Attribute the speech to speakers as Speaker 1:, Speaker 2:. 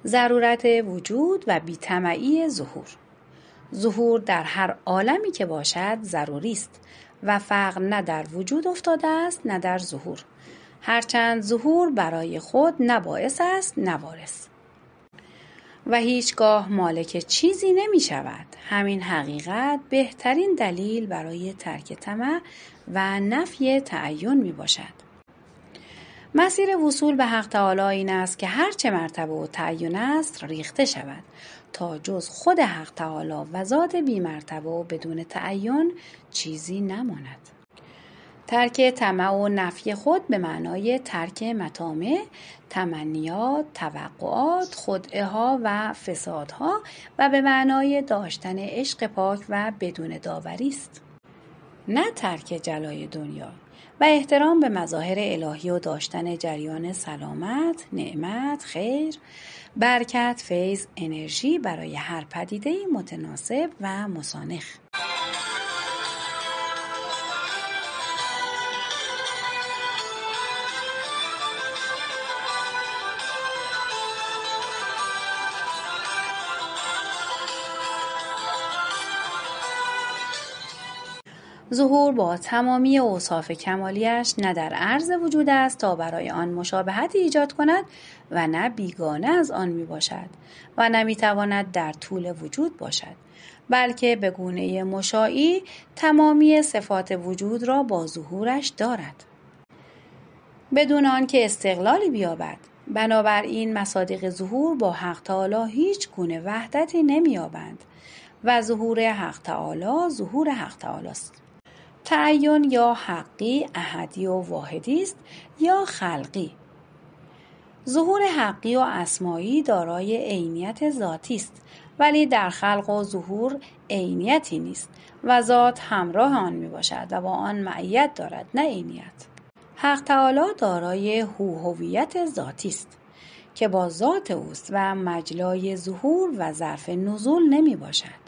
Speaker 1: ضرورت وجود و بی‌طمعی ظهور. ظهور در هر عالمی که باشد ضروری است و فقر نه در وجود افتاده است نه در ظهور، هرچند ظهور برای خود نه باعث است نه وارث و هیچگاه مالک چیزی نمی شود. همین حقیقت بهترین دلیل برای ترک طمع و نفی تعین می باشد. مسیر وصول به حق تعالی این است که هرچه مرتبه و تعین است ریخته شود تا جز خود حق تعالی و ذات بی مرتبه و بدون تعین چیزی نماند. ترک طمع و نفی خود به معنای ترک مطامع، تمنیات، توقعات، خدعه ها و فسادها و به معنای داشتن عشق پاک و بدون داوری است. نه ترک جلای دنیا و احترام به مظاهر الهی و داشتن جریان سلامت، نعمت، خیر، برکت، فیض، انرژی برای هر پدیده‌ای متناسب و مسانخ. ظهور با تمامی اوصاف کمالیش نه در عرض وجود است تا برای آن مشابهتی ایجاد کند و نه بیگانه از آن می باشد و نمی تواند در طول وجود باشد، بلکه به گونه مشاعی تمامی صفات وجود را با ظهورش دارد بدون آن که استقلالی بیابد. بنابراین مصادیق ظهور با حق تعالی هیچ گونه وحدتی نمی یابند و ظهور حق تعالی ظهور حق تعالی است. تعین یا حقی، احدی و واحدی است یا خلقی. ظهور حقی و اسمایی دارای عینیت ذاتی است، ولی در خلق و ظهور عینیتی نیست و ذات همراه آن می باشد و با آن معیت دارد نه عینیت. حق تعالی دارای هویت ذاتی است که با ذات اوست و مجلای ظهور و ظرف نزول نمی باشد.